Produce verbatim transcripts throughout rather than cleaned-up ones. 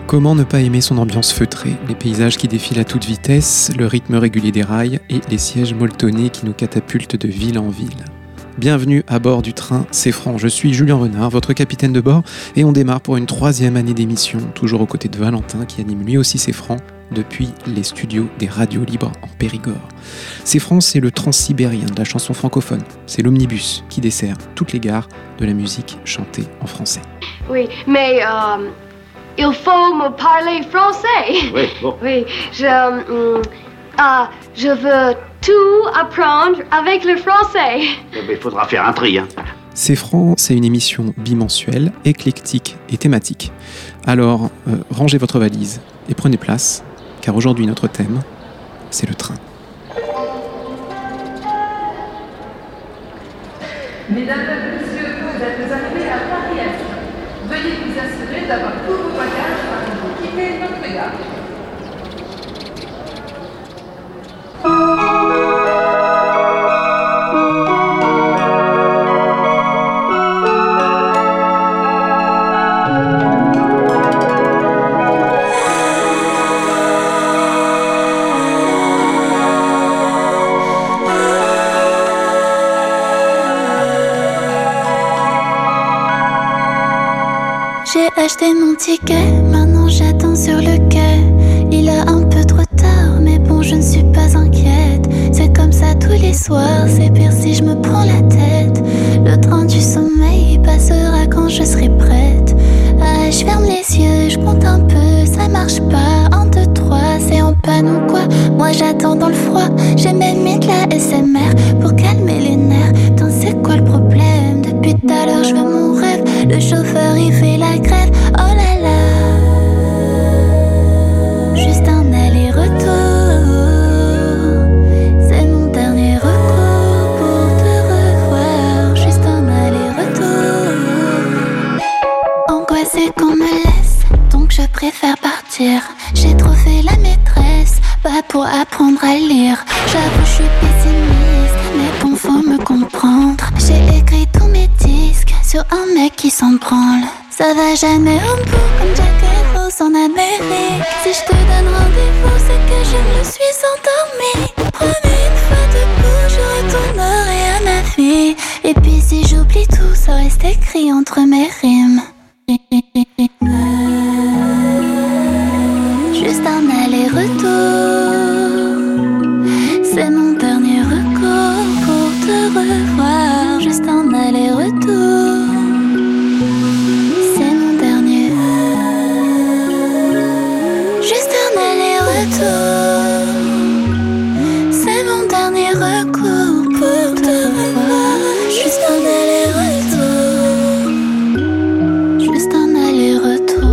Comment ne pas aimer son ambiance feutrée, les paysages qui défilent à toute vitesse, le rythme régulier des rails et les sièges molletonnés qui nous catapultent de ville en ville. Bienvenue à bord du train C'est Franc, je suis Julien Renard, votre capitaine de bord, et on démarre pour une troisième année d'émission, toujours aux côtés de Valentin qui anime lui aussi C'est Franc depuis les studios des radios libres en Périgord. C'est Franc, c'est le transsibérien de la chanson francophone, c'est l'omnibus qui dessert toutes les gares de la musique chantée en français. Oui, mais euh, il faut me parler français. Oui, bon. Oui, je, euh, euh, je veux tout apprendre avec le français. Il faudra faire un tri, hein. C'est Franc, c'est une émission bimensuelle, éclectique et thématique. Alors, euh, rangez votre valise et prenez place, car aujourd'hui notre thème, c'est le train. Mesdames et messieurs, vous êtes arrivés à Paris-Est. Veuillez vous assurer d'avoir tous vos bagages avant de quitter notre gare. J'ai acheté mon ticket, maintenant j'attends sur le quai. Il a un peu trop tard, mais bon je ne suis pas inquiète. C'est comme ça tous les soirs, c'est pire si je me prends la tête. Le train du sommeil passera quand je serai prête. Ah, je ferme les yeux, je compte un peu, ça marche pas. Un, deux, trois, c'est en panne ou quoi? Moi j'attends dans le froid, j'ai même mis de la S M R pour calmer les nerfs. Putain c'est quoi le problème? Depuis tout à l'heure je veux mon rêve. Le chauffeur il fait la grève, oh là là. Juste un aller-retour, c'est mon dernier recours pour te revoir. Juste un aller-retour. Angoissée qu'on me laisse, donc je préfère partir. J'ai trop fait la maîtresse, pas pour apprendre à lire. J'avoue je suis pessimiste, mais bon faut me comprendre. J'ai écrit tous mes disques sur un mec qui s'en branle. Ça va jamais au bout comme Jack et Rose en Amérique. Si je te donne rendez-vous, c'est que je me suis endormie. Promis une fois debout, je retournerai à ma vie. Et puis si j'oublie tout, ça reste écrit entre mes rimes. Juste un aller-retour, c'est mon dernier recours pour te revoir. Juste un aller-retour, c'est mon dernier. Juste un aller-retour, c'est mon dernier recours pour te revoir. Juste un aller-retour, juste un aller-retour.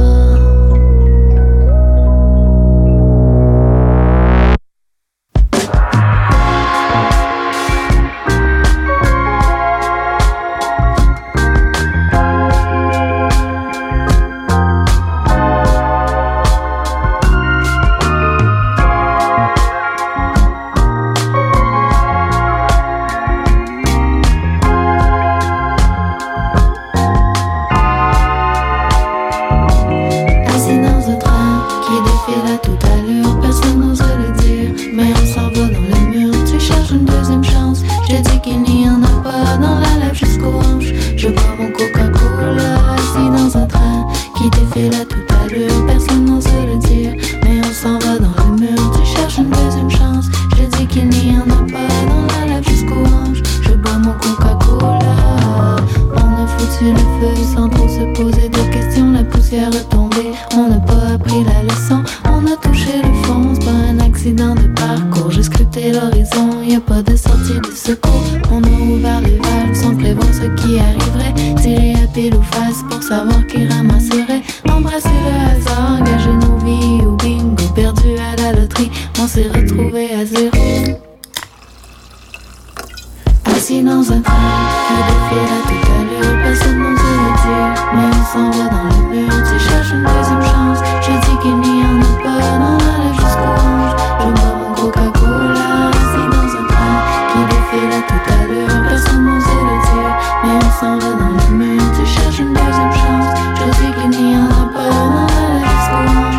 S'en va dans le mur, tu cherches une deuxième chance. Je dis qu'il n'y en a pas, non, jusqu'au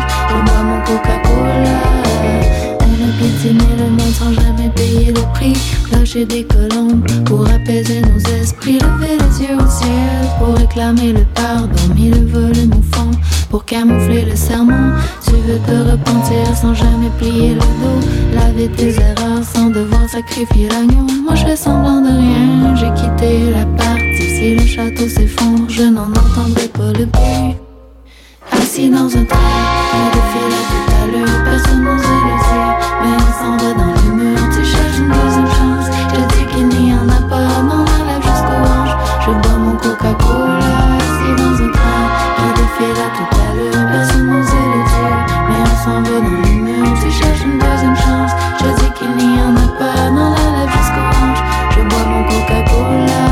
chez des colombes pour apaiser nos esprits, lever les yeux au ciel pour réclamer le pardon, mis le volume au fond pour camoufler le sermon. Tu veux te repentir sans jamais plier le dos, laver tes erreurs sans devoir sacrifier l'agneau. Moi je fais semblant de rien, j'ai quitté la partie. Si le château s'effondre, je n'en entendrai pas le bruit. Assis dans un train, on défile à toute allure, personne n'ose le dire, mais on s'en va dans le mur. Tu cherches une deuxième chance, je dis qu'il n'y en a pas, non on lève jusqu'au hanche. Je bois mon Coca-Cola, assis dans un train, on défile à toute allure, personne n'ose le dire, mais on s'en va dans le mur. Tu cherches une deuxième chance, je dis qu'il n'y en a pas, non on lève jusqu'au hanche. Je bois mon Coca-Cola.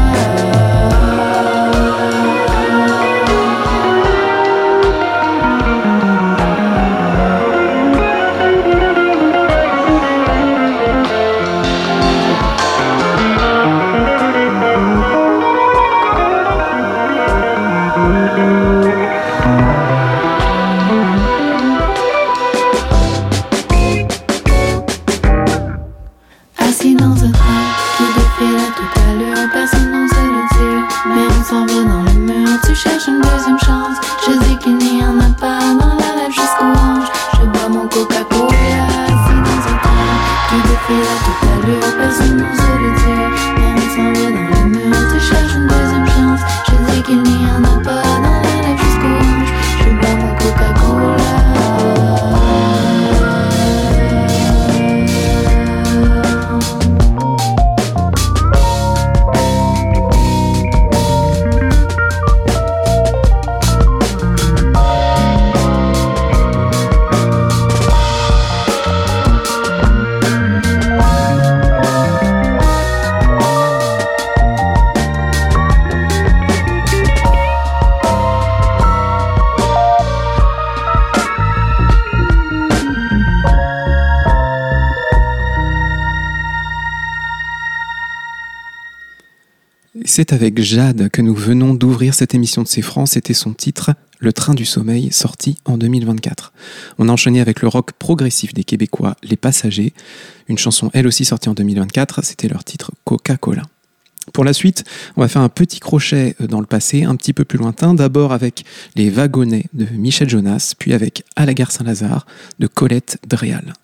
C'est avec Jade que nous venons d'ouvrir cette émission de C'est Franc. C'était son titre, Le Train du Sommeil, sorti en deux mille vingt-quatre. On a enchaîné avec le rock progressif des Québécois, Les Passagers. Une chanson elle aussi sortie en deux mille vingt-quatre, c'était leur titre Coca-Cola. Pour la suite, on va faire un petit crochet dans le passé, un petit peu plus lointain. D'abord avec Les Wagonnets de Michel Jonas, puis avec À la gare Saint-Lazare de Colette Dréal.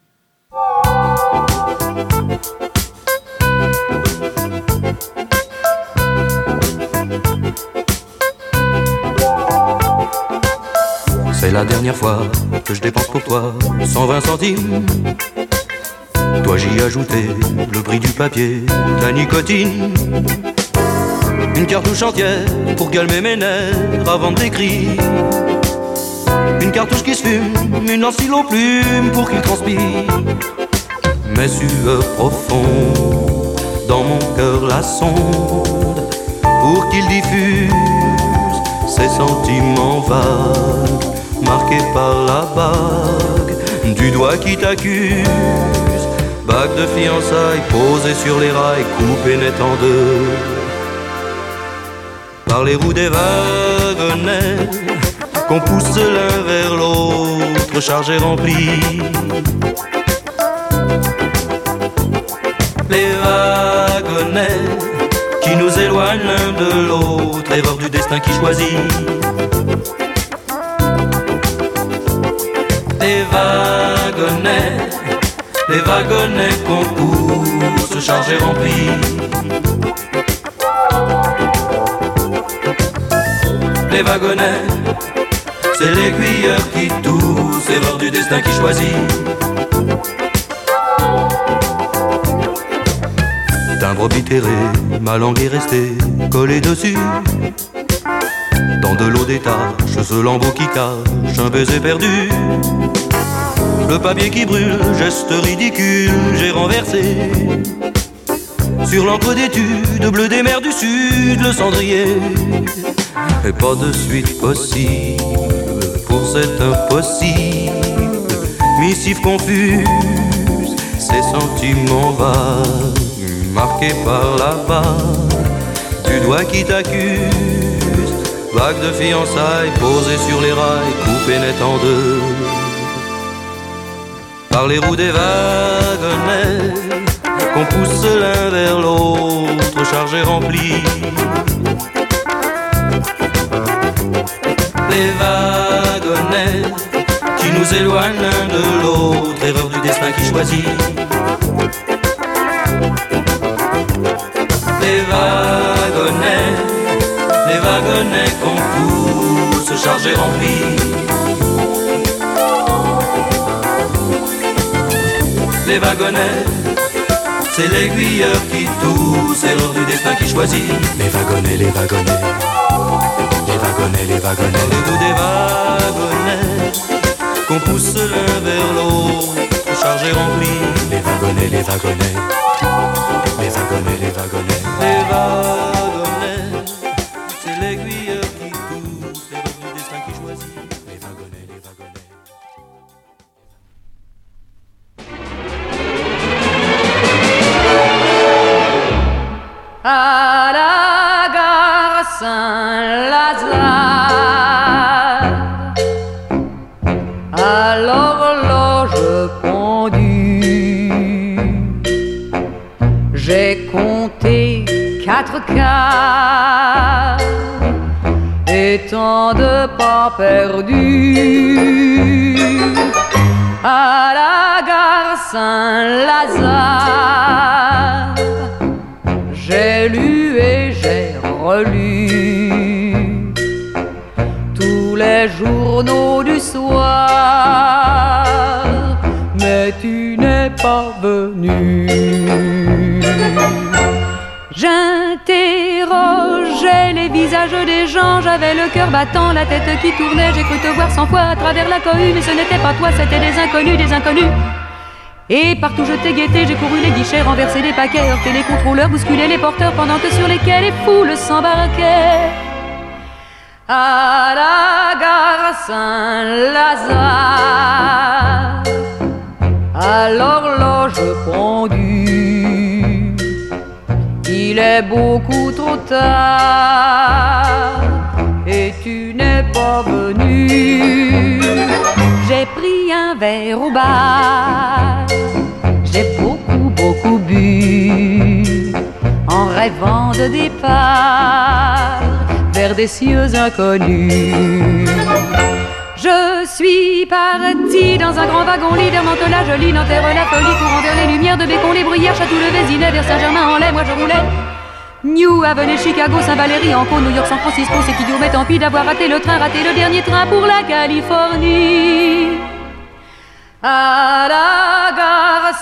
C'est la dernière fois que je dépense pour toi cent vingt centimes. Toi j'y ajoutais le prix du papier, de la nicotine. Une cartouche entière pour calmer mes nerfs avant d'écrire. Une cartouche qui se fume, une lance stylo plume pour qu'il transpire. Mes sueurs profondes, dans mon cœur la sonde, pour qu'il diffuse ses sentiments vagues, marqués par la bague du doigt qui t'accuse. Bague de fiançailles posée sur les rails, coupée net en deux par les roues des wagonnets qu'on pousse l'un vers l'autre, chargé rempli. Les wagonnets qui nous éloignent l'un de l'autre, erreur du destin qui choisit. Les wagonnets, les wagonnets qu'on pousse, chargés remplis. Les wagonnets, c'est l'aiguilleur qui tousse, erreur du destin qui choisit. Timbre obitéré, ma langue est restée collée dessus. Dans de l'eau des taches, ce lambeau qui cache un baiser perdu. Le papier qui brûle, geste ridicule, j'ai renversé sur l'encre d'étude bleu des mers du sud, le cendrier. Et pas de suite possible pour cet impossible, missive confuse, ces sentiments vagues, marqués par la bague du doigt qui t'accuse. Bague de fiançailles posée sur les rails, coupée net en deux par les roues des wagonnets qu'on pousse l'un vers l'autre, chargé rempli. Les wagonnets qui nous éloignent l'un de l'autre, erreur du destin qui choisit. Les wagonnets, les wagonnets qu'on pousse, chargés remplis. Les wagonnets, c'est l'aiguilleur qui tousse, erreur du destin qui choisit. Les wagonnets, les wagonnets, les wagonnets, les wagonnets, le bout des wagonnets qu'on pousse l'un vers l'autre, chargé rempli. Les wagonnets, les wagonnets, les wagonnets, les wagonnets, les wagonnets, c'est l'aiguilleur qui tousse, erreur du destin qui choisit. Les wagonnets, les wagonnets. À la gare Saint-Lazare, à l'horloge pendue, j'ai compté quatre quarts et tant de pas perdus. À la gare Saint-Lazare, j'ai lu et j'ai relu tous les journaux du soir, mais tu n'es pas venu. J'interrogeais les visages des gens, j'avais le cœur battant, la tête qui tournait, j'ai cru te voir cent fois à travers la cohue, mais ce n'était pas toi, c'était des inconnus, des inconnus. Et partout je t'ai guetté, j'ai couru les guichets, renversé les paquets, heurté les contrôleurs, bousculé les porteurs, pendant que sur les quais les foules s'embarquaient. À la gare Saint-Lazare, à l'horloge pendue, il est beaucoup trop tard et tu n'es pas venu. J'ai pris un verre au bar, j'ai beaucoup, beaucoup bu, en rêvant de départ vers des cieux inconnus. Je suis partie dans un grand wagon leader, mantelas joli, Nanterre la folie, courant vers les lumières de Bécon, les bruyères, Château le Vésinet, vers Saint-Germain-en-Laye, moi je roulais. New Avenue, Chicago, Saint-Valéry, Anco, New York, San Francisco, c'est qui mais tant pis d'avoir raté le train, raté le dernier train pour la Californie. À la gare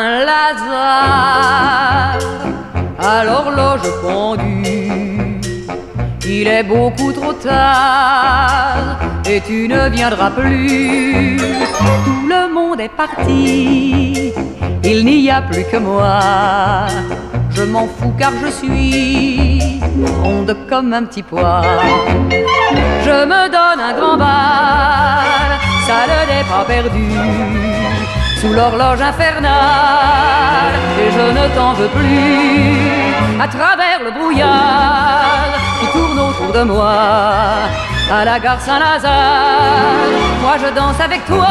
Saint-Lazare, à l'horloge pendue, il est beaucoup trop tard et tu ne viendras plus. Tout le monde est parti, il n'y a plus que moi. Je m'en fous car je suis ronde comme un petit pois. Je me donne un grand bal, ça ne n'est pas perdu, sous l'horloge infernale, et je ne t'en veux plus. À travers le brouillard qui tourne autour de moi, à la gare Saint-Lazare, moi je danse avec toi.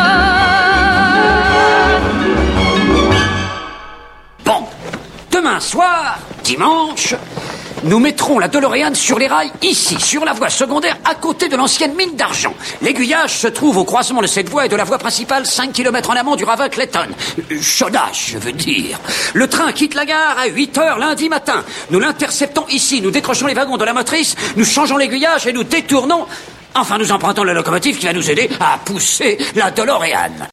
Bon, demain soir, dimanche, nous mettrons la DeLorean sur les rails, ici, sur la voie secondaire, à côté de l'ancienne mine d'argent. L'aiguillage se trouve au croisement de cette voie et de la voie principale, cinq kilomètres en amont du ravin Clayton. Chaudage, je veux dire. Le train quitte la gare à huit heures lundi matin. Nous l'interceptons ici, nous décrochons les wagons de la motrice, nous changeons l'aiguillage et nous détournons... Enfin, nous empruntons la locomotive qui va nous aider à pousser la DeLorean.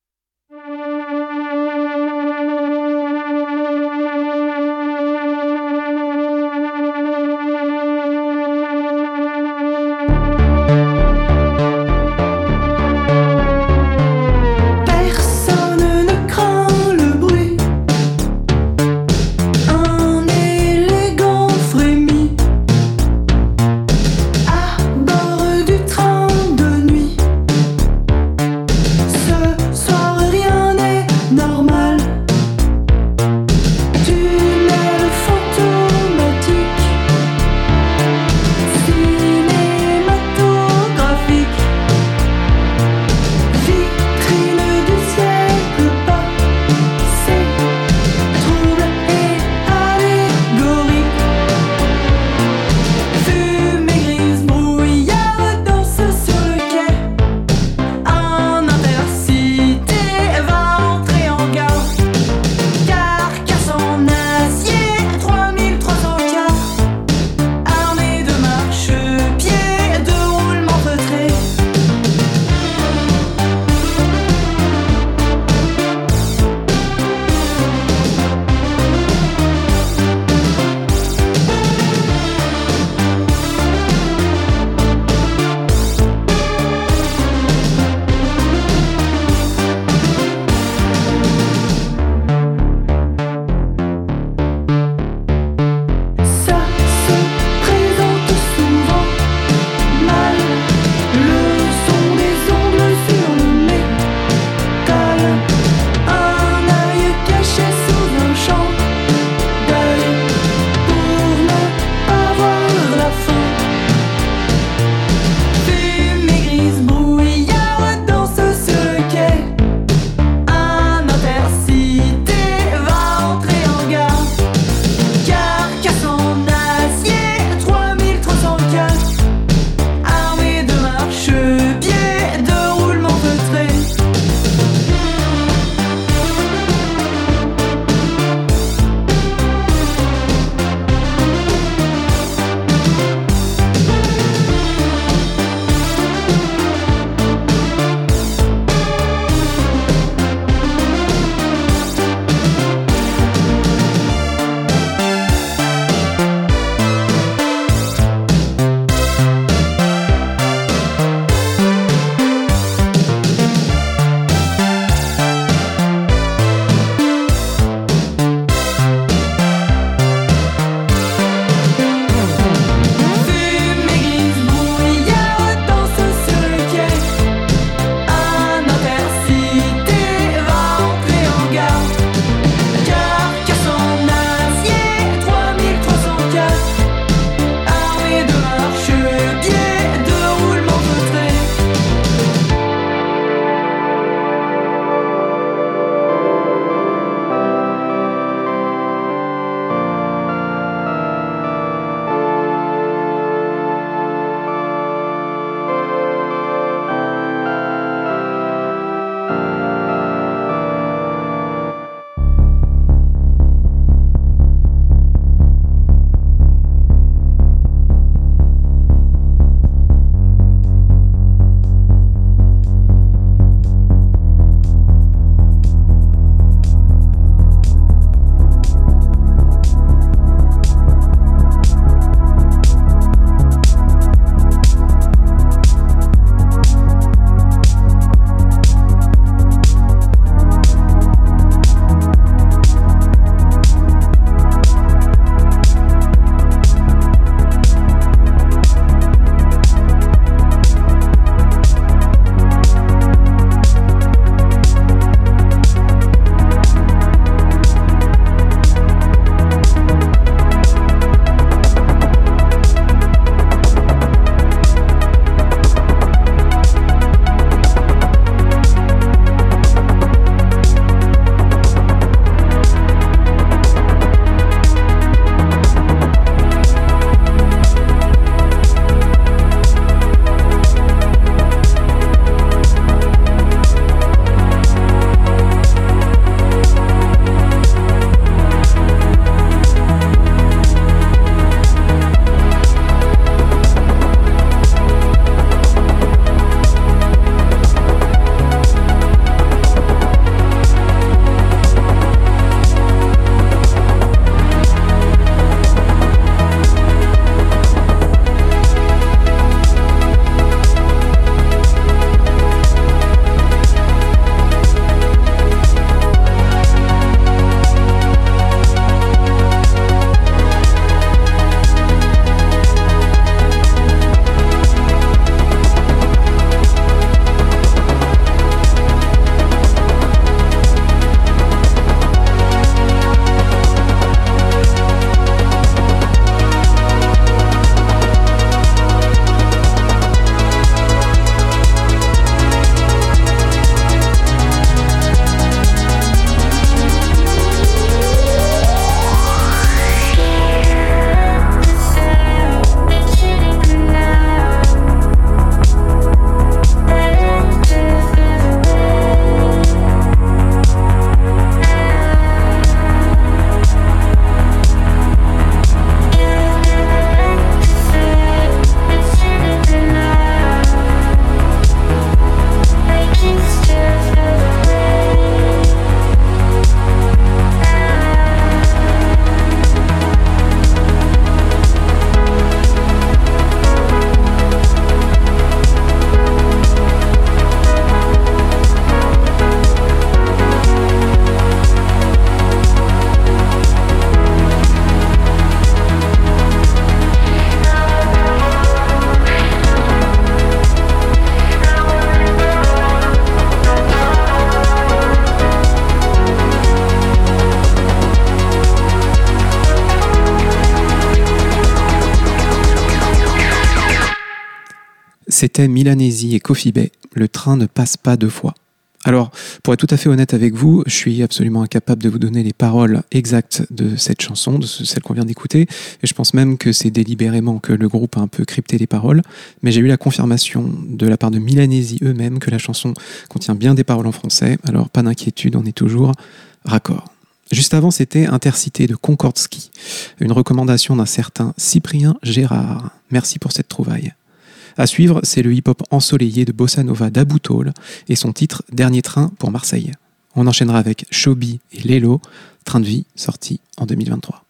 Soir C'était Milanesi et Coffee Bay, Le train ne passe pas deux fois. Alors, pour être tout à fait honnête avec vous, je suis absolument incapable de vous donner les paroles exactes de cette chanson, de celle qu'on vient d'écouter, et je pense même que c'est délibérément que le groupe a un peu crypté les paroles, mais j'ai eu la confirmation de la part de Milanesi eux-mêmes que la chanson contient bien des paroles en français, alors pas d'inquiétude, on est toujours raccord. Juste avant, c'était Intercité de Concordski, une recommandation d'un certain Cyprien Gérard. Merci pour cette trouvaille. À suivre, c'est le hip-hop ensoleillé de Bossa Nova d'Abou Tol et son titre Dernier train pour Marseille. On enchaînera avec Shobi et Lelo, Train de vie, sorti en deux mille vingt-trois.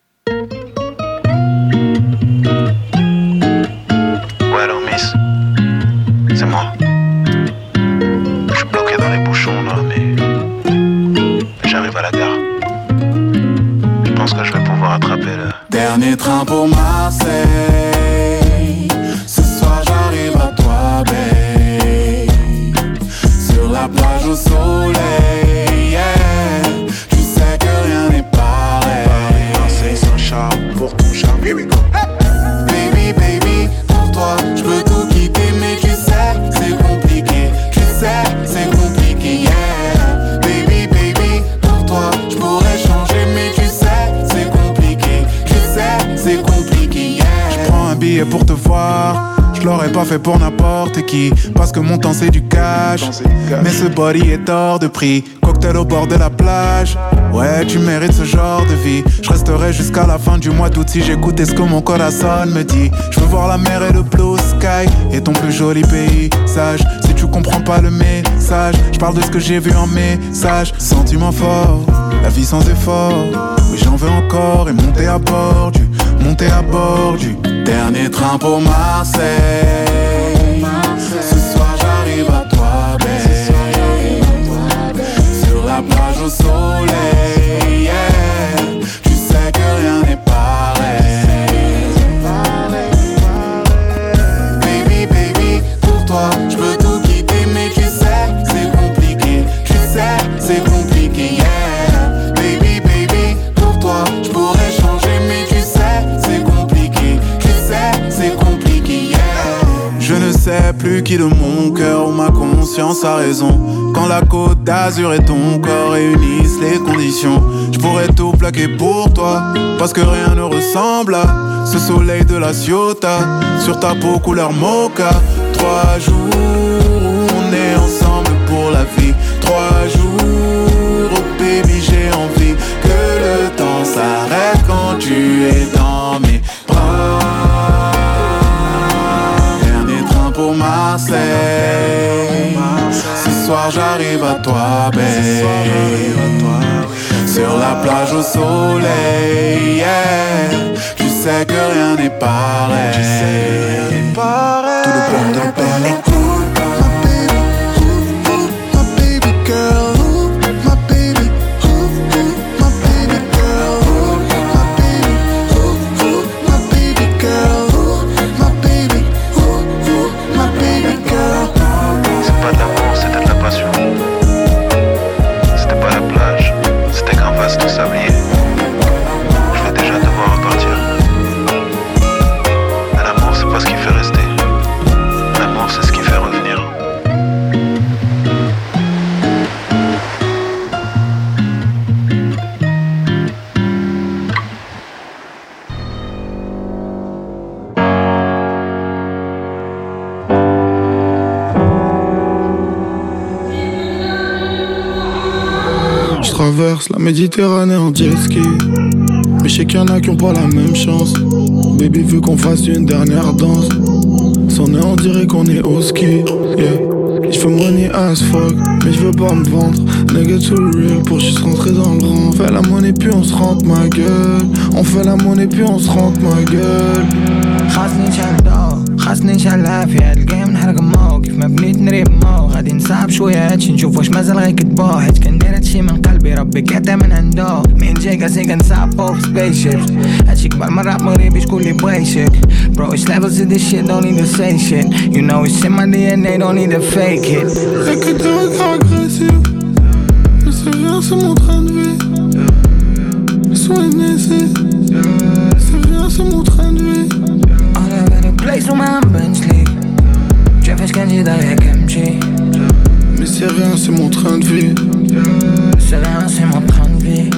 Ouais alors Miss, c'est moi. Je suis bloqué dans les bouchons là, mais j'arrive à la gare. Je pense que je vais pouvoir attraper le dernier train pour Marseille. Ce soir j'arrive à toi, babe. Sur la plage au soleil, yeah. Tu sais que rien n'est pareil. Marseille sans charme, pour ton charme. Here we go. Baby, baby, pour toi, je peux tout quitter, mais tu sais, c'est compliqué. Tu sais, c'est compliqué, yeah. Baby, baby, pour toi, je pourrais changer, mais tu sais, c'est compliqué. Tu sais, c'est compliqué, yeah. Je prends un billet pour te voir. Je l'aurais pas fait pour n'importe qui, parce que mon temps c'est du cash. Mais ce body est hors de prix. Cocktail au bord de la plage. Ouais, tu mérites ce genre de vie. Je resterai jusqu'à la fin du mois d'août si j'écoutais ce que mon corazon me dit. Je veux voir la mer et le blue sky et ton plus joli paysage. Si tu comprends pas le message, je parle de ce que j'ai vu en message. Sentiment fort, la vie sans effort. Oui, j'en veux encore et monter à bord du, monter à bord du dernier train pour Marseille. Ce soir j'arrive à toi, babe. Sur la plage au soleil, yeah. Tu sais que rien n'est pareil. Baby, baby, pour toi, je peux tout quitter, mais tu sais, c'est compliqué. Tu sais, c'est compliqué, yeah. Baby, baby, pour toi, je pourrais changer, mais tu sais, c'est compliqué. Tu sais, c'est compliqué, yeah. Je ne sais plus qui de mon cœur ou ma conscience a raison. Quand la côte d'Azur et ton corps réunissent les conditions, je pourrais tout plaquer pour toi, parce que rien ne ressemble à ce soleil de la Ciotat. Sur ta peau couleur mocha. Trois jours où on est ensemble pour la vie. Trois jours, oh baby, j'ai envie que le temps s'arrête quand tu es dans mes bras. Dernier train pour Marseille. Ce soir j'arrive à toi, babe. Sur la plage au soleil, yeah. Tu sais que rien n'est pareil. Tu sais que rien n'est pareil. Tout le monde en parle. La Méditerranée en jet ski. Mais je sais qu'il y en a qui ont pas la même chance. Baby veut qu'on fasse une dernière danse. Sans nez on dirait qu'on est au ski, yeah. J'fais money as fuck, mais j'veux pas me vendre. Nigga too real pour juste rentrer dans le rang. On fait la monnaie puis on se rentre ma gueule. On fait la monnaie puis on se rentre ma gueule. خاصني شادو خاصني نشعلها في هاد الجيم نحرق مو كيف ما بنيت نريب مو غادي نصعب شوية هادشي نشوف واش مازال غيكتبو حيت كندير هادشي من قلبي ربي كيعطي من عندو من جاي كاسي كنصعبو في سبيس شيبس هادشي كبر من راب مغربي شكون لي بغا يشك Bro it's levels to this shit don't need to say shit You know it's in my D N A don't need to fake it Y'a que des regards agressifs Mais c'est rien c'est mon train de vie Sois innocent C'est rien c'est mon train de vie All I got a place on my bench league شايفاش كان يضايقك امشي Mais c'est rien, c'est mon train de vie. C'est rien, c'est mon train de vie.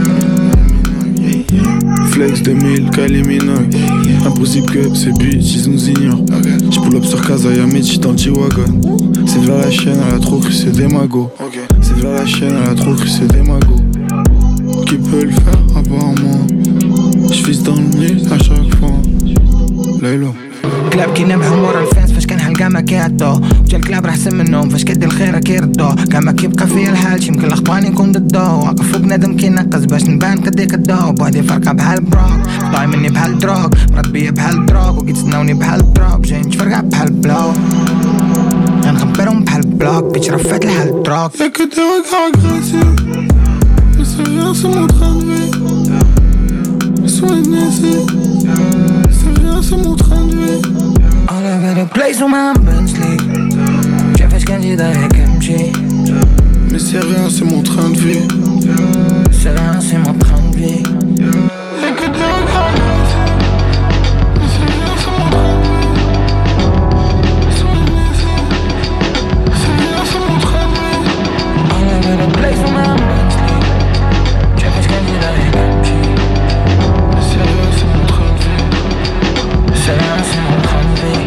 Flex deux mille, Kylie Minogue. Impossible que ces bitches nous ignorent. J'pull up sur Kazaya, j'suis dans le G-Wagon. C'est vers la chaîne, elle a trop cru, c'est des magots. C'est vers la chaîne, elle a trop cru, c'est des magots. Qui peut le faire à part moi? J'vise dans le mille à chaque fois. Laylo. كلاب كي نبهم ورا الفانس فاش كنحلقا ما كيعطوه وجا الكلاب راه احسن منهم فاش كدير الخير كيردوه كاع ما كيبقى فيا الحال شي يمكن الاخطواني نكون ضدو واقف فوق نادم كينقص باش نبان كديك الضو بوحدي فرقه بحال بروك طاي مني بحال دروك مرات بيا بحال دروك وكيتسناوني بحال دروب جاي نتفرقع بحال بلو غنخبرهم بحال بلوك بيتش رفات الحال دروك Y'a que des regards agressifs. Mais c'est rien, c'est mon train de vie. Sois ici. C'est rien, c'est mon train de vie. All over the place on my Bentley شايفاش كان يضايقك امشي Mais c'est rien, c'est mon train de vie. C'est rien, c'est mon train de vie. Y'a que des regards agressifs. Mais c'est rien, c'est mon train de vie. Sois ici. C'est rien, c'est mon train de vie. All over the place on my Bentley شايفاش كان يضايقك امشي Mais c'est rien, c'est mon train de vie. C'est rien, c'est mon train de vie.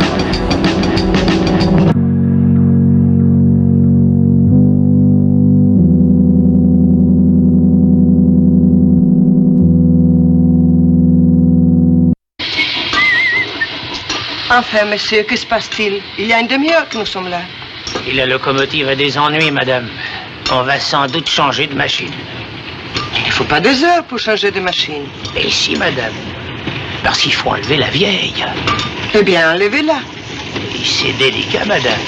Enfin, monsieur, que se passe-t-il? Il y a une demi-heure que nous sommes là. Et la locomotive a des ennuis, madame. On va sans doute changer de machine. Il ne faut pas deux heures pour changer de machine. Et si, madame? Parce qu'il faut enlever la vieille. Eh bien, enlevez-la. Et c'est délicat, madame.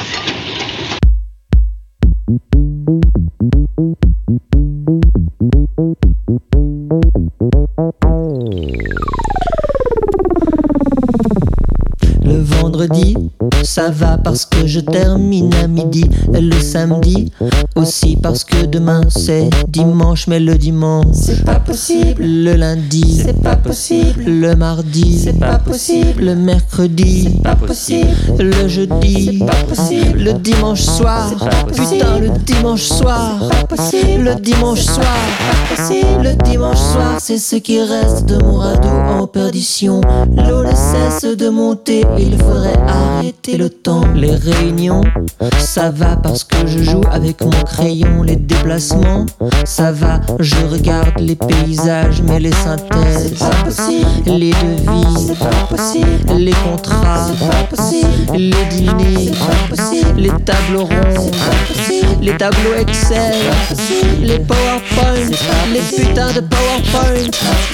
Le vendredi, ça va parce que je termine à midi. Le samedi, aussi parce que demain c'est dimanche. Mais le dimanche, c'est pas possible. Le lundi, c'est pas possible. Le mardi, c'est pas possible. Le mercredi, c'est pas possible. Le jeudi, c'est pas possible. Le dimanche soir, putain le dimanche soir, pas possible. Le dimanche soir, pas possible. Le dimanche soir, c'est ce qui reste de mon radeau en perdition. L'eau ne cesse de monter, il faudrait arrêter le temps. Les réunions, ça va parce que je joue avec mon crayon. Les déplacements, ça va, je regarde les paysages mais les synthèses, c'est pas possible. Les devis, c'est pas possible. Les contrats, c'est pas possible. Les dîners, c'est pas possible. Les tables rondes, c'est pas possible. Les tableaux Excel, les PowerPoint, les putains de PowerPoint.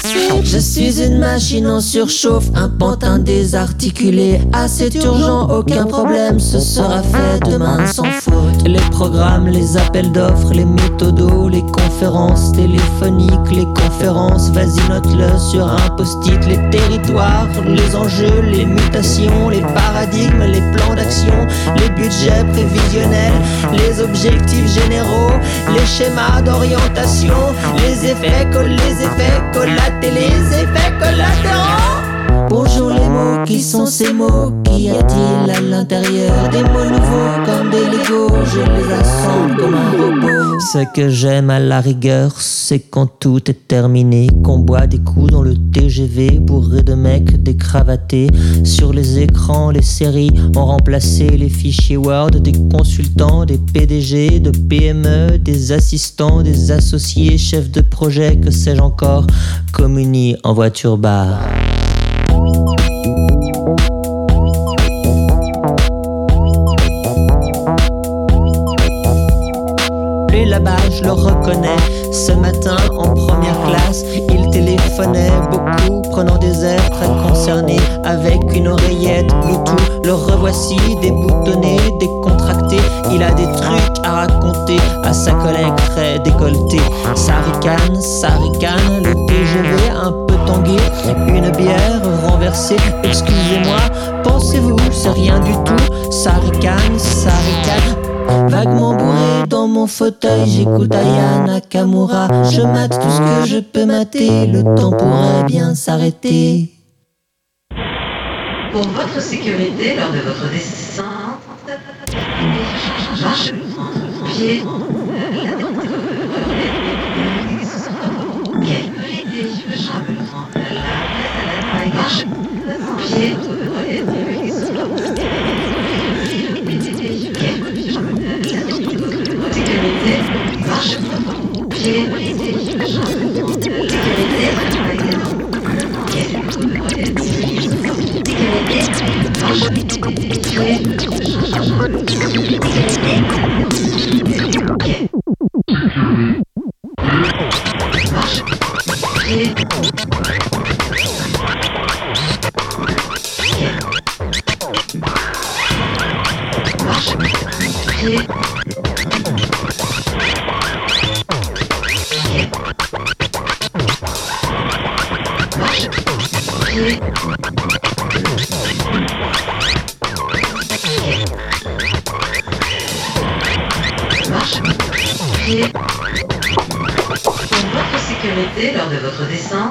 Je suis une machine en surchauffe, un pantin désarticulé. Assez urgent, aucun problème, ce sera fait demain sans faute. Les programmes, les appels d'offres, les méthodos, les conférences téléphoniques, les conférences, vas-y note-le sur un post-it. Les territoires, les enjeux, les mutations, les paradigmes, les plans d'action, les budgets prévisionnels, les objectifs généraux, les schémas d'orientation, les effets, les effets collatéraux, les effets collatéraux. Bonjour les mots, qui sont ces mots? Qu'y a-t-il à l'intérieur? Des mots nouveaux comme des Legos, je les assemble comme un robot. Ce que j'aime à la rigueur, c'est quand tout est terminé, qu'on boit des coups dans le T G V, bourré de mecs décravatés. Sur les écrans, les séries ont remplacé les fichiers Word des consultants, des P D G, de P M E, des assistants, des associés, chefs de projet, que sais-je encore, communis en voiture-bar. Et là-bas, je le reconnais. Ce matin, en première classe, il téléphonait beaucoup, prenant des airs très concernés, avec une oreillette Bluetooth. Le revoici déboutonné, décontracté. Il a des trucs à raconter à sa collègue très décolletée. Ça ricane, ça ricane, le T G V un peu tangué, une bière renversée. Excusez-moi, pensez-vous, c'est rien du tout. Ça ricane, ça ricane. Vaguement bourré dans mon fauteuil, j'écoute Aya Nakamura. Je mate tout ce que je peux mater, le temps pourrait bien s'arrêter. Pour votre sécurité lors de votre descente, Marche, pied. Lors de votre descente.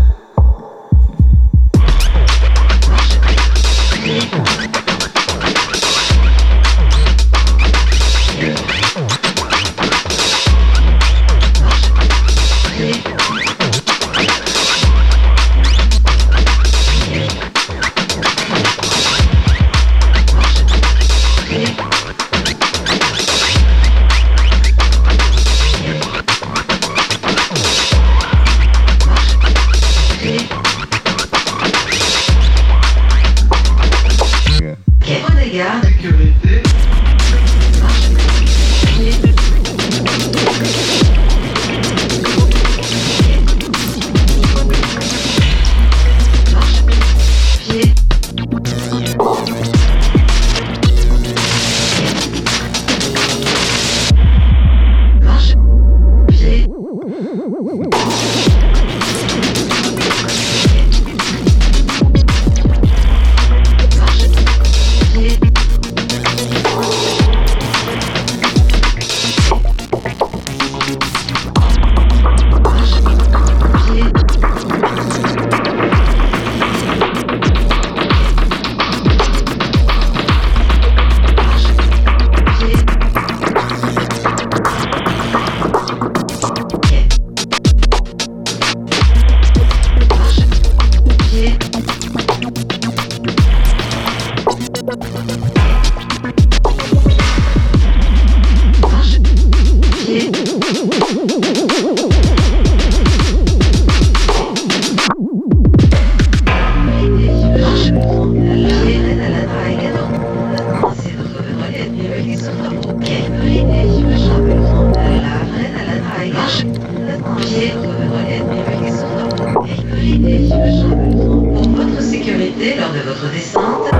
Pour votre sécurité lors de votre descente,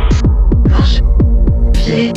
marche, pied.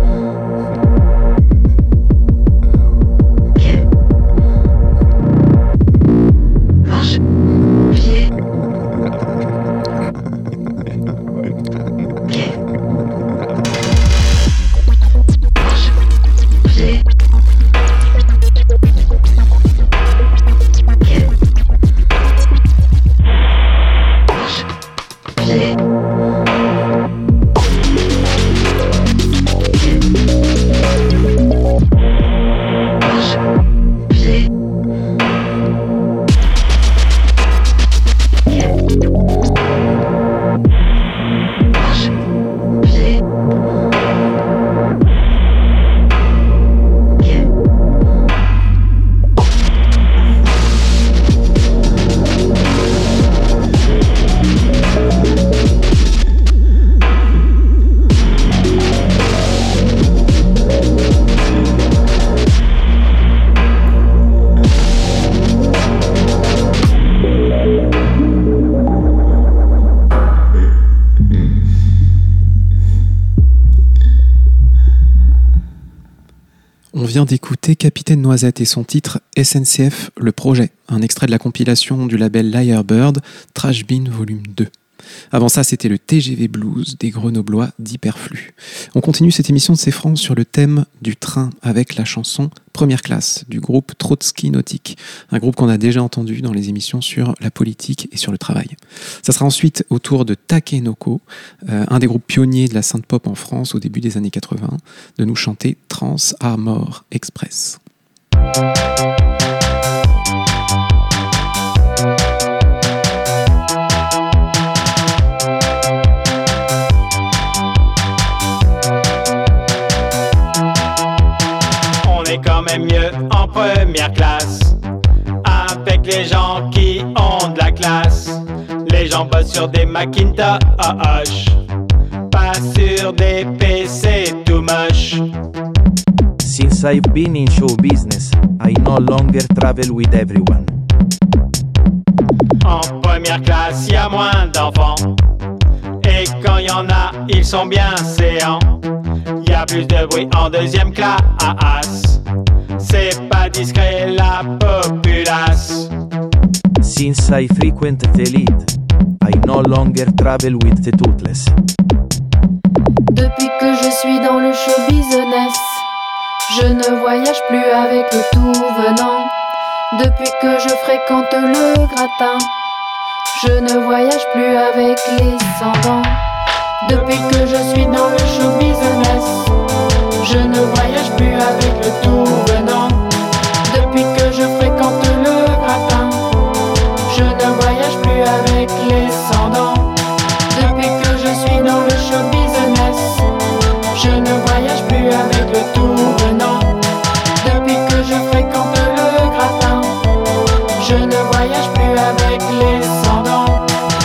On vient d'écouter Capitaine Noisette et son titre S N C F Le Projet, un extrait de la compilation du label Lyrebird, Trash Bin Volume deux. Avant ça, c'était le T G V Blues des Grenoblois d'Hyperflux. On continue cette émission de C'est franc sur le thème du train avec la chanson Première classe du groupe Trotsky Nautique, un groupe qu'on a déjà entendu dans les émissions sur la politique et sur le travail. Ça sera ensuite au tour de Takenoko, euh, un des groupes pionniers de la synth-pop en France au début des années quatre-vingts, de nous chanter Trans Armor Express. Quand même mieux en première classe, avec les gens qui ont de la classe. Les gens bossent sur des Macintosh, pas sur des P C tout moche. Since I've been in show business, I no longer travel with everyone. En première classe, y a moins d'enfants, et quand y en a, ils sont bien séants. Y a plus de bruit en deuxième classe, c'est pas discret la populace. Since I frequent the lead, I no longer travel with the toothless. Depuis que je suis dans le show business, je ne voyage plus avec le tout venant. Depuis que je fréquente le gratin, je ne voyage plus avec les sans-dents. Depuis que je suis dans le show business, je ne voyage plus avec le tout venant. Depuis que je fréquente le gratin, je ne voyage plus avec les sans-dents. Depuis que je suis dans le show business, je ne voyage plus avec le tout venant. Depuis que je fréquente le gratin, je ne voyage plus avec les sans-dents.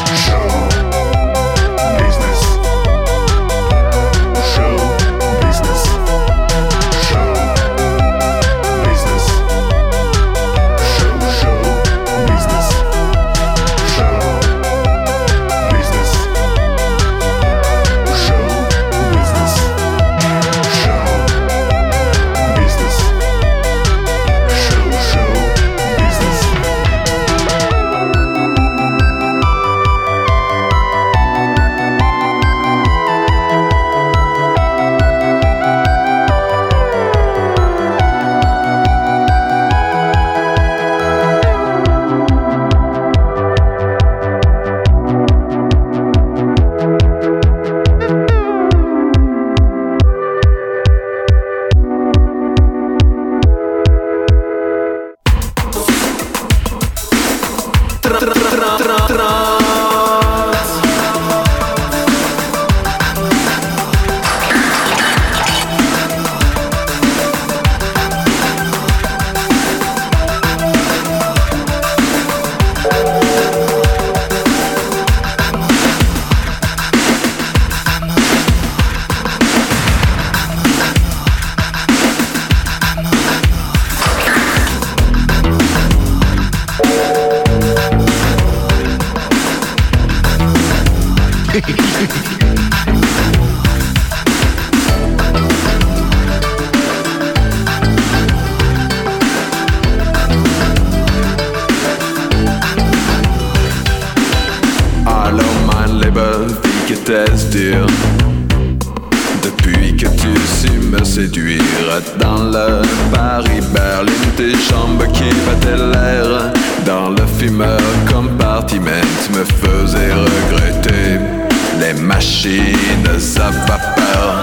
Depuis que tu su me séduire dans le Paris-Berlin, tes jambes qui battaient l'air dans le fumeur compartiment me faisaient regretter les machines à vapeur.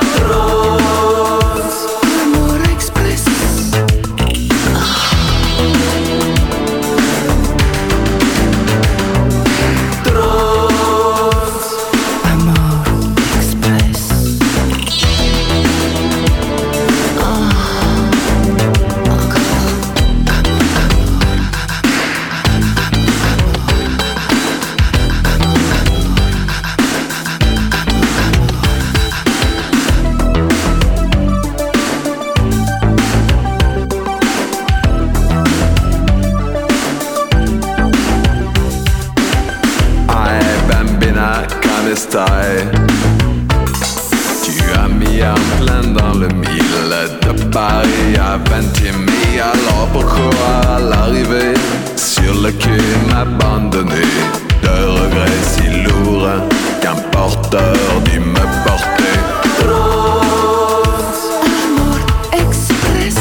Amour express. Tu as mis en plein dans le mille de Paris à Vintimille. Alors pourquoi à l'arrivée sur le quai m'abandonner? de regrets si lourds qu'un porteur dû me porter. Amour express.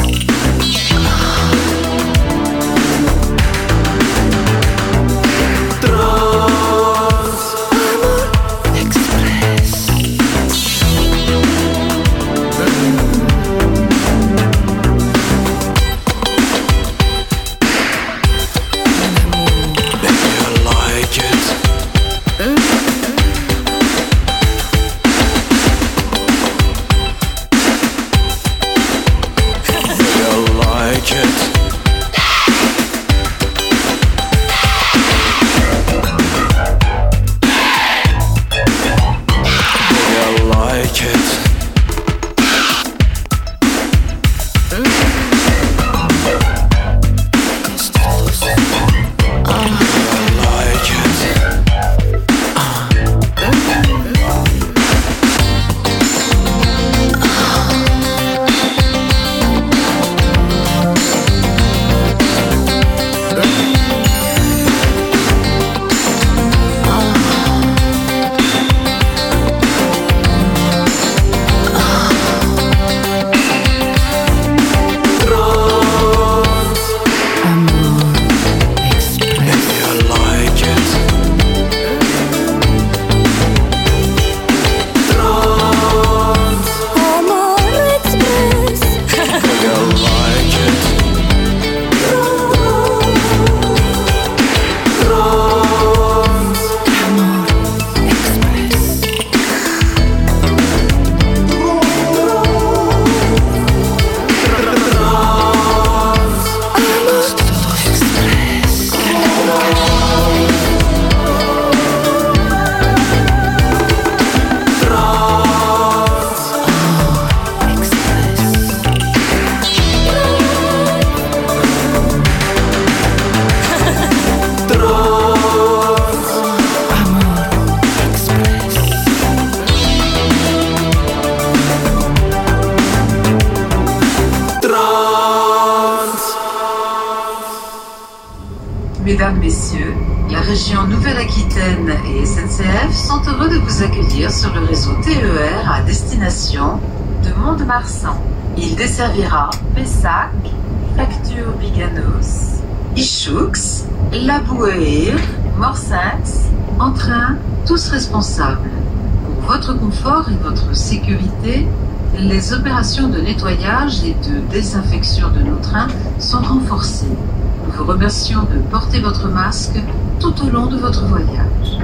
Mesdames, Messieurs, la région Nouvelle-Aquitaine et S N C F sont heureux de vous accueillir sur le réseau T E R à destination de Mont-de-Marsan. Il desservira Pessac, Facture-Biganos, Ichoux, Labouhire, Morsins, en train, tous responsables. Pour votre confort et votre sécurité, les opérations de nettoyage et de désinfection de nos trains sont renforcées. Nous vous remercions de porter votre masque tout au long de votre voyage.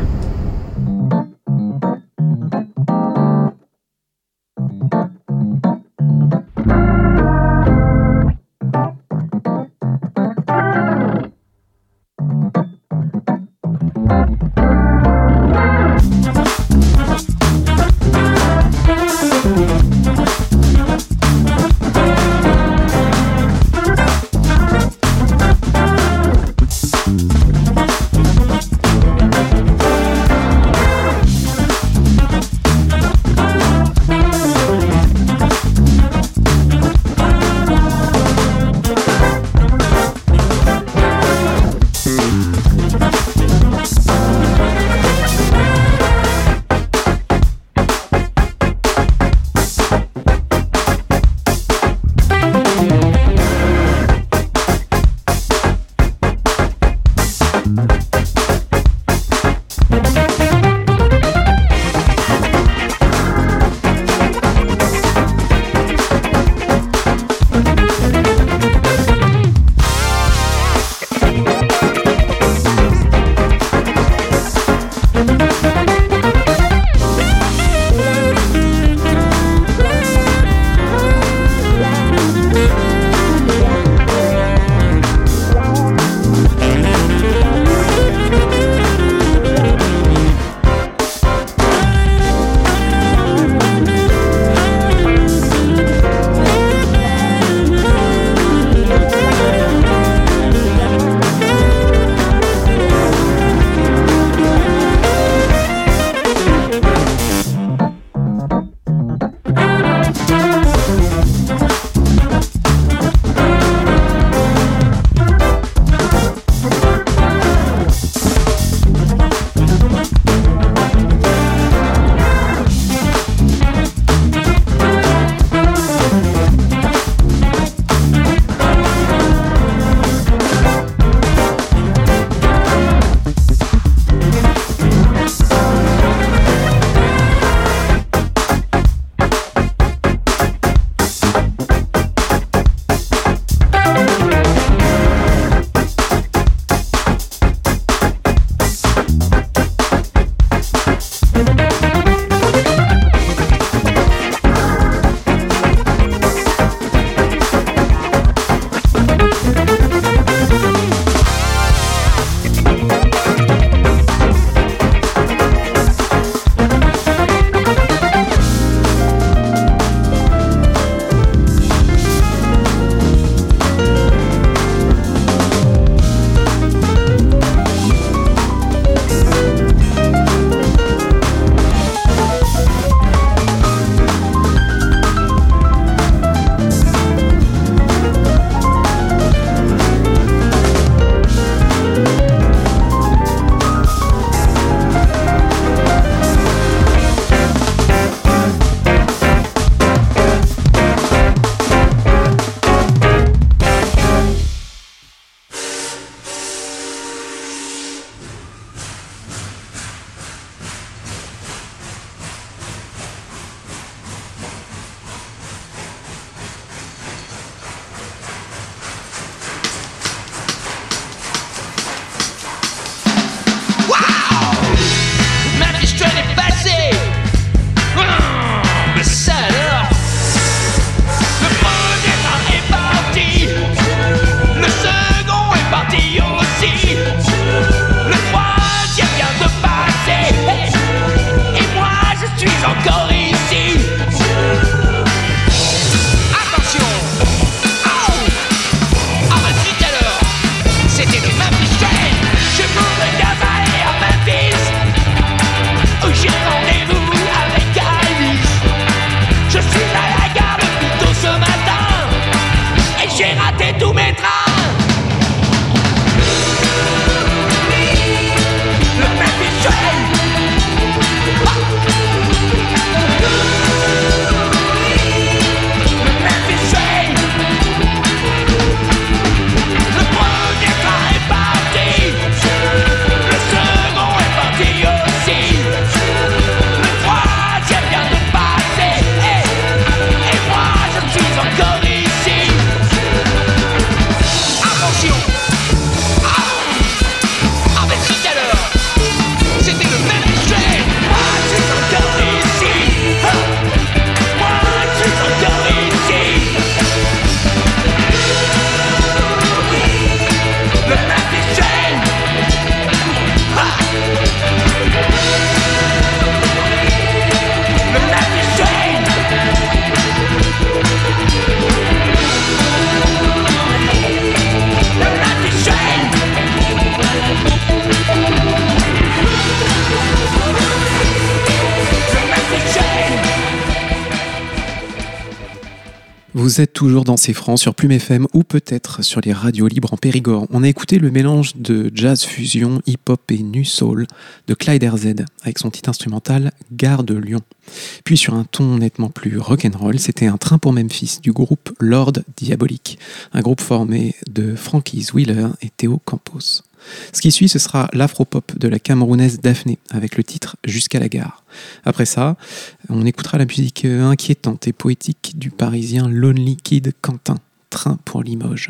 Vous êtes toujours dans C'est Franc sur Plume F M ou peut-être sur les radios libres en Périgord. On a écouté le mélange de jazz fusion, hip-hop et nu soul de Clyde R Z avec son titre instrumental Gare de Lyon. Puis sur un ton nettement plus rock'n'roll, c'était Un train pour Memphis du groupe Lord Diabolique, un groupe formé de Frankie Wheeler et Théo Campos. Ce qui suit, ce sera l'afropop de la Camerounaise Daphné avec le titre Jusqu'à la gare. Après ça, on écoutera la musique inquiétante et poétique du parisien Lonely Kid Quentin, Train pour Limoges.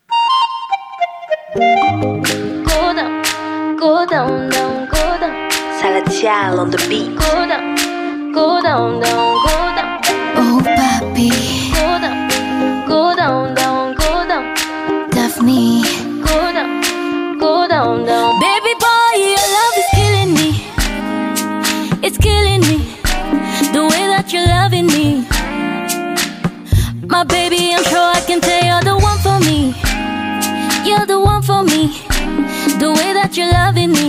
Go down, go down, down, go down. Salatiel on the beat. Go down, go down, down, go down. Oh papi, Go down, go down, down, go down. Daphne, Go down, go down, down. Baby boy, your love is killing me. It's killing me. The way that you're loving me. My baby, I'm sure I can tell you're the one for me. You're the one for me. The way that you're loving me.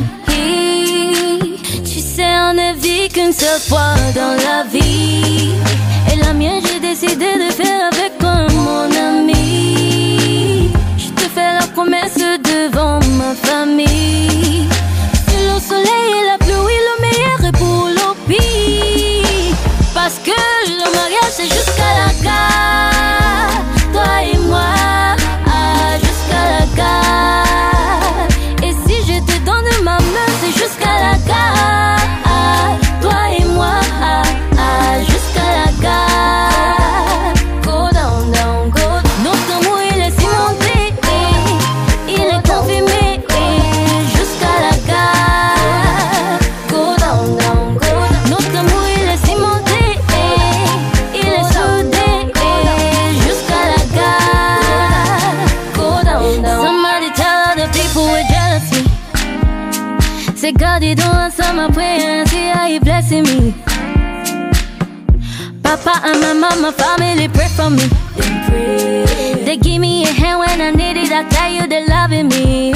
Tu sais, on ne vit qu'une seule fois dans la vie. Et la mienne, j'ai décidé de faire avec toi, mon ami. Je te fais la promesse devant ma famille. Sous le soleil et la pluie, le meilleur est pour le pire. Parce que le mariage, c'est jusqu'à la gare. Toi et moi, ah, jusqu'à la gare. Et si je te donne ma main, c'est jusqu'à la gare. Toi et moi, ah, ah, jusqu'à la gare. Go down, down, go down. Notre amour, il est cimenté, eh. Il est confirmé, eh. Jusqu'à la gare. Go down, down, go down. Notre amour, il est cimenté, eh. Il est soudé, eh. Jusqu'à la gare. Go down, down. Somebody tell other people we're jealousy. Say God, he don't answer my prayer and see how he blessing me. Papa and my mama, family pray for me. They give me a hand when I need it. I tell you they're loving me.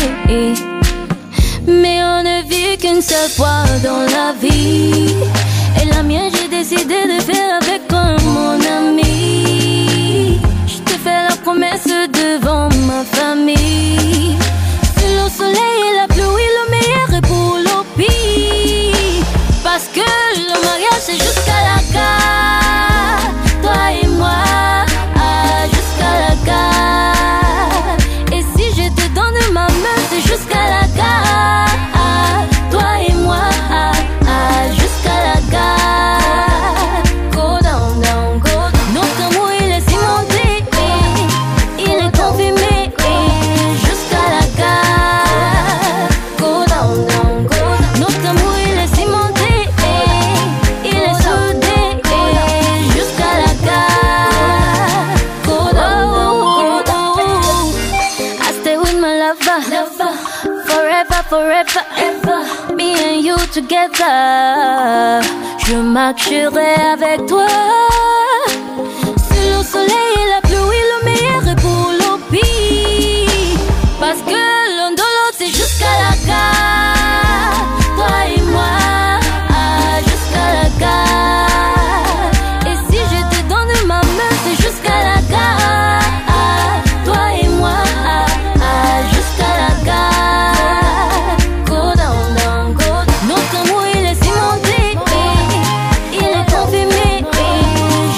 Mais on ne vit qu'une seule fois dans la vie. Et la mienne, j'ai décidé de faire avec toi, mon ami. Je te fais la promesse devant ma famille. Sous le soleil et la pluie, le meilleur est pour le pire. Parce que le mariage, c'est jusqu'à la gare. Toi et moi, ah, jusqu'à la gare. Et si je te donne ma main, c'est jusqu'à la gare. Toi et moi, ah, ah, jusqu'à la gare. Go down, down, go down. Notre amour, il est cimenté, eh. Il est confirmé, eh. Jusqu'à la gare. Go down, down, go down. Notre amour, il est cimenté, eh. Il est soudé, eh. Jusqu'à la gare. Go down, down, go down. I stay with my lover, lover. Forever, forever, ever. Me and you together. Je marcherai avec toi. Sous le soleil et la pluie, le meilleur est pour le pire. Parce que l'un de l'autre, c'est jusqu'à la gare. Toi et moi, ah, jusqu'à la gare. Et si je te donne ma main, c'est jusqu'à la gare. Toi et moi, ah, ah, jusqu'à la gare. Go down, down, go down. Notre amour, il est cimenté, eh. Il est confirmé, eh.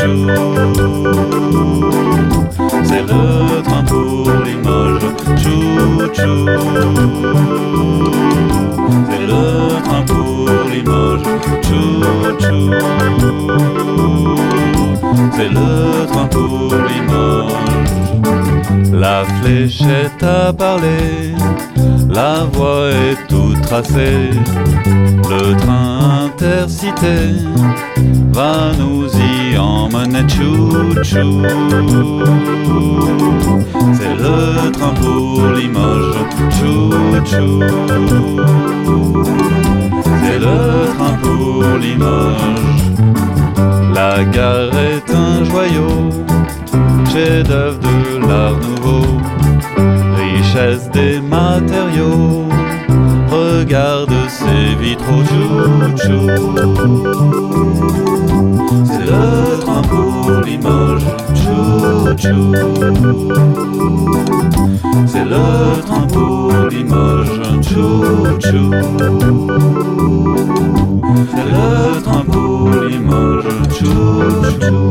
chou. C'est le train pour Limoges, chou chou. C'est le train pour Limoges, chou chou. C'est le train pour Limoges. La fléchette a parlé, la voie est toute tracée. Le train intercité va nous y emmener, chou chou. C'est le train pour Limoges, chou chou. C'est le train pour Limoges. La gare est un joyau, chef-d'œuvre de l'art nouveau, richesse des matériaux. Regarde ces vitraux, chou chou. C'est le train pour Limoges, chou chou. C'est le train pour Limoges, chou chou. C'est le train pour Limoges, chou chou.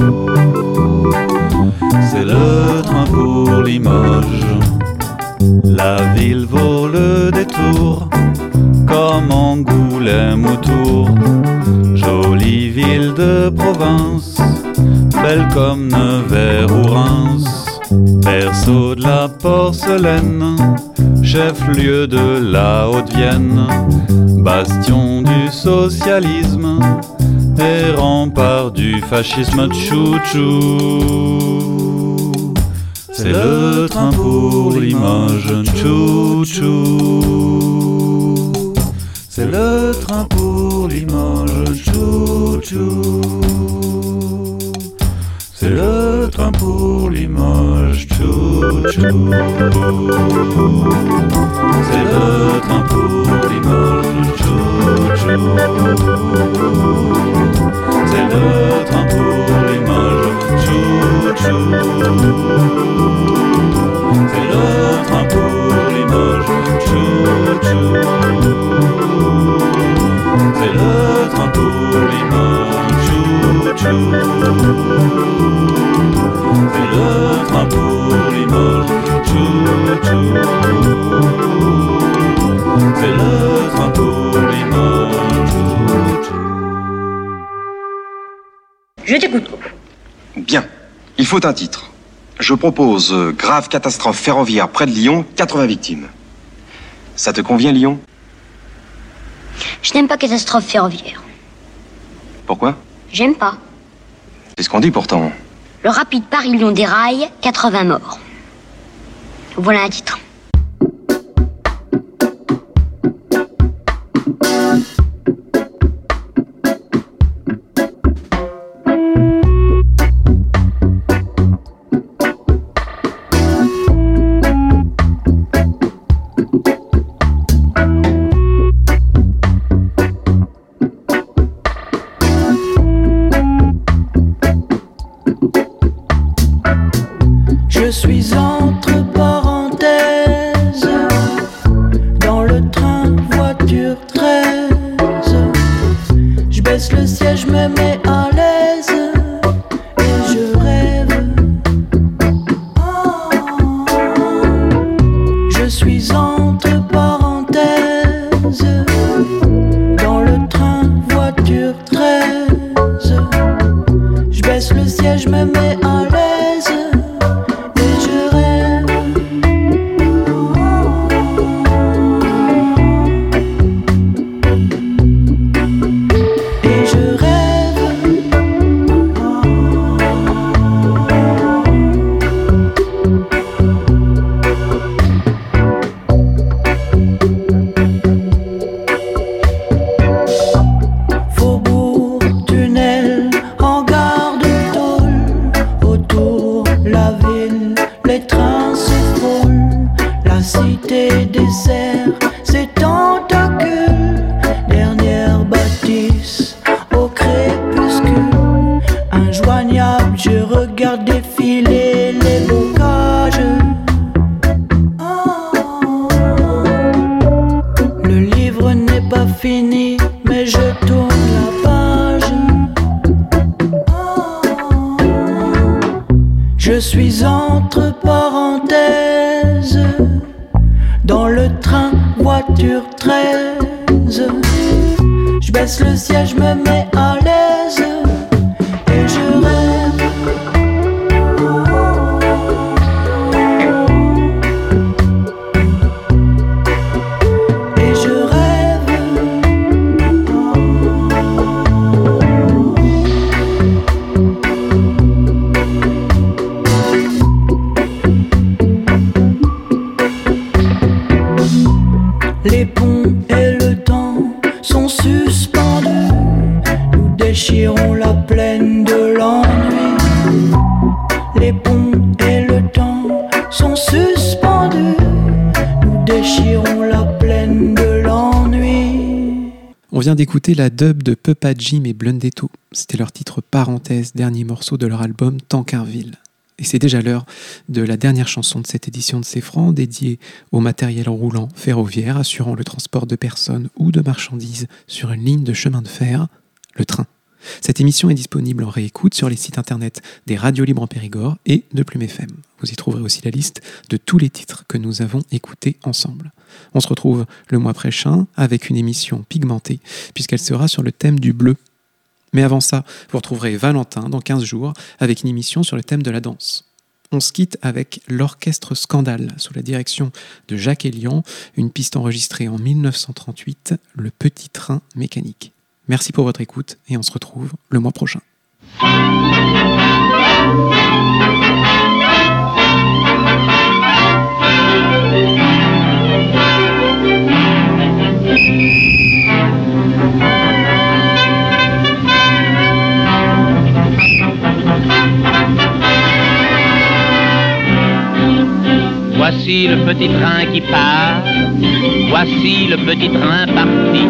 C'est le train pour Limoges. La ville vaut le détour, comme Angoulême ou Tours. Jolie ville de province, belle comme Nevers ou Reims. Berceau de la porcelaine, chef-lieu de la Haute-Vienne. Bastion du socialisme et rempart du fascisme, chou-chou. C'est le train pour Limoges, chou-chou. C'est le train pour Limoges, chou-chou. C'est le train pour Limoges, chou-chou. C'est le train pour Limoges, chou-chou. C'est le train pour Limoges, chou-chou. C'est le train pour Limoges, chou-chou. C'est le train pour Limoges, chou-chou. C'est le train pour Limoges, chou-chou. C'est le train pour Limoges, chou-chou. Je t'écoute. Bien, il faut un titre. Je propose euh, grave catastrophe ferroviaire près de Lyon, quatre-vingts victimes. Ça te convient, Lyon? Je n'aime pas catastrophe ferroviaire. Pourquoi? J'aime pas. C'est ce qu'on dit pourtant. Le rapide Paris-Lyon déraille, quatre-vingts morts. Voilà un titre. Je suis entre parenthèses dans le train voiture treize. Je baisse le siège, me mets à l'aise et je rêve. Je suis entre parenthèses dans le train voiture treize. Je baisse le siège, me mets à l'aise. Je regarde défiler les bocages. Le livre n'est pas fini, mais je tourne la page. Je suis entre parenthèses, dans le train, voiture treize. Je baisse le siège, me mets à l'aise, et je rêve. Et je rêve. Les ponts et le temps sont suspendus. Nous déchirons la plaine de l'ennui. Les ponts et le temps sont suspendus. Nous déchirons la plaine de l'ennui. On vient d'écouter la dub de Peupa Jim et Blundetto. C'était leur titre Parenthèse, dernier morceau de leur album Tankerville. Et c'est déjà l'heure de la dernière chanson de cette édition de C'est Franc, dédiée au matériel roulant ferroviaire assurant le transport de personnes ou de marchandises sur une ligne de chemin de fer, le train. Cette émission est disponible en réécoute sur les sites internet des Radios Libres en Périgord et de Plume F M. Vous y trouverez aussi la liste de tous les titres que nous avons écoutés ensemble. On se retrouve le mois prochain avec une émission pigmentée, puisqu'elle sera sur le thème du bleu. Mais avant ça, vous retrouverez Valentin dans quinze jours avec une émission sur le thème de la danse. On se quitte avec l'Orchestre Scandale sous la direction de Jacques Elian, une piste enregistrée en dix-neuf cent trente-huit, Le Petit Train Mécanique. Merci pour votre écoute et on se retrouve le mois prochain. Voici le petit train qui part, voici le petit train parti.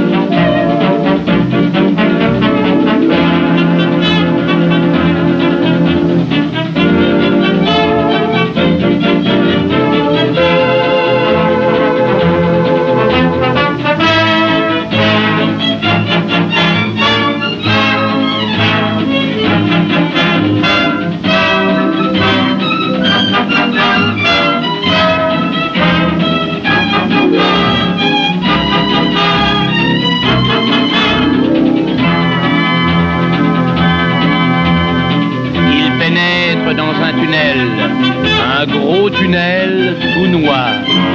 Dans un tunnel, un gros tunnel tout noir.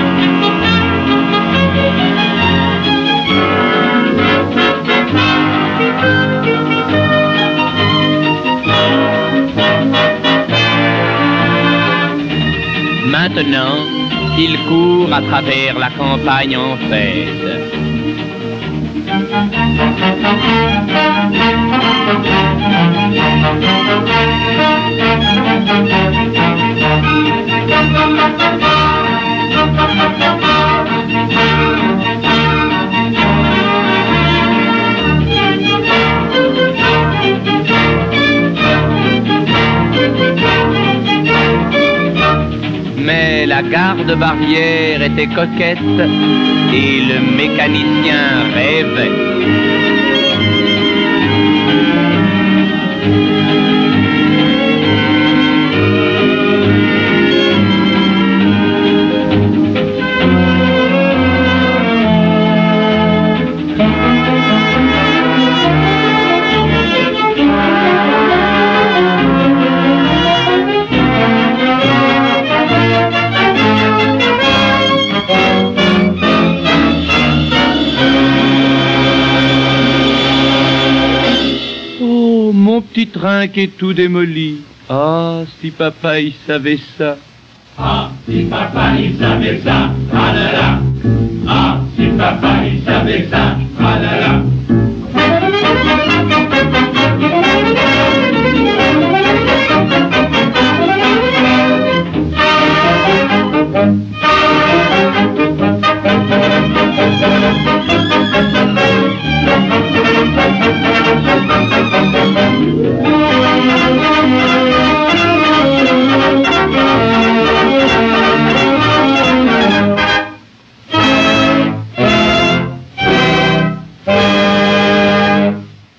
Maintenant, il court à travers la campagne en fête. Mais la garde-barrière était coquette et le mécanicien rêvait. Mon petit train qui est tout démoli. Ah, si papa il savait ça. Ah, si papa il savait ça. Ah là là. Ah, si papa il savait ça. Ah là là.